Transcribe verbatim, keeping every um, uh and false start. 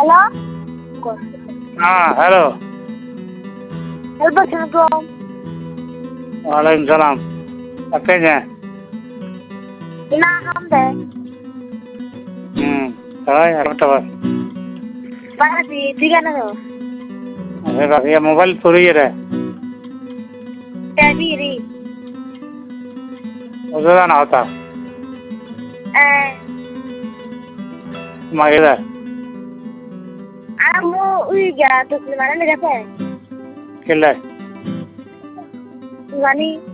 Halo? Ah, halo. Assalamualaikum. Waalaikumsalam. Pakainya? Inaam deh. Hmm. Tahu ya, apa? Mana sih? Tiga nado. Ada ya mobile puri ya. Tabiri. Udah na hota. Eh. Magida. Amu uiga tu mana lega pe? Killa. Gani.